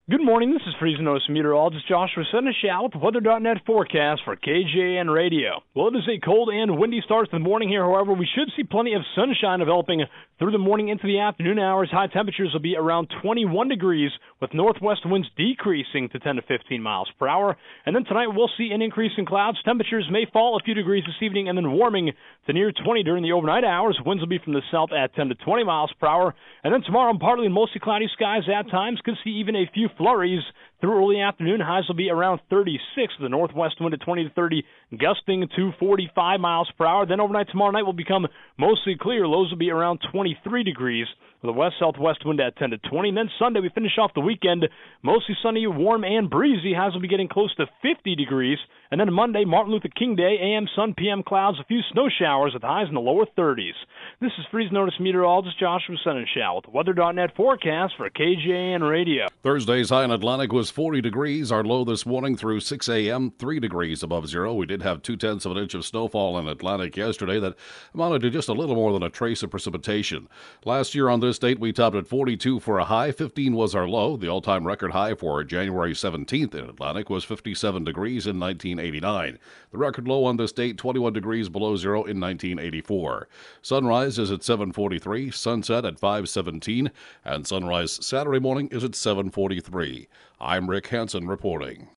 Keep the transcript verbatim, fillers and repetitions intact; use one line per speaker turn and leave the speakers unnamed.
Good morning, this is Freezing Notice meteorologist Joshua Seneschal with the Weather dot net forecast for K J A N Radio. Well, it is a cold and windy start to the morning here. However, we should see plenty of sunshine developing through the morning into the afternoon hours. High temperatures will be around twenty-one degrees with northwest winds decreasing to ten to fifteen miles per hour. And then tonight we'll see an increase in clouds. Temperatures may fall a few degrees this evening and then warming to near twenty during the overnight hours. Winds will be from the south at ten to twenty miles per hour. And then tomorrow, partly and mostly cloudy skies at times. Could see even a few flurries through early afternoon. Highs will be around thirty-six with the northwest wind at twenty to thirty, gusting to forty-five miles per hour. Then overnight tomorrow night will become mostly clear. Lows will be around twenty-three degrees with a west-southwest wind at ten to twenty. And then Sunday we finish off the weekend mostly sunny, warm, and breezy. Highs will be getting close to fifty degrees. And then Monday, Martin Luther King Day, A M sun, P M clouds, a few snow showers with highs in the lower thirties. This is Freeze Notice meteorologist Joshua Seneschal with the Weather dot net forecast for K J A N Radio.
Thursday's high in Atlantic was forty degrees. Our low this morning through six a.m., three degrees above zero. We did have two-tenths of an inch of snowfall in Atlantic yesterday that amounted to just a little more than a trace of precipitation. Last year on this date, we topped at forty-two for a high. fifteen was our low. The all-time record high for January seventeenth in Atlantic was fifty-seven degrees in nineteen eighty-nine. The record low on this date, twenty-one degrees below zero in nineteen eighty-four. Sunrise is at seven forty-three, sunset at five seventeen, and sunrise Saturday morning is at seven forty-three. I'm Rick Hansen reporting.